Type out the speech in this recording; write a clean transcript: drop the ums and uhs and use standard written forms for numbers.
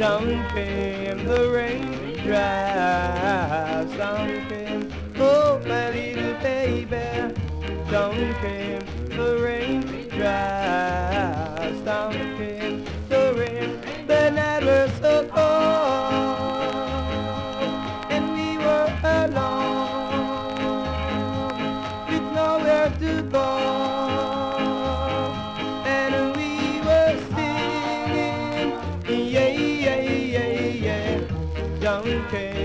Down came the raindrops, down came, oh my little baby. Down came the raindrops, down came the rain. The night was so cold, and we were alone, with nowhere to go. And we were singing, yeah, yeah, yeah, yeah. Down came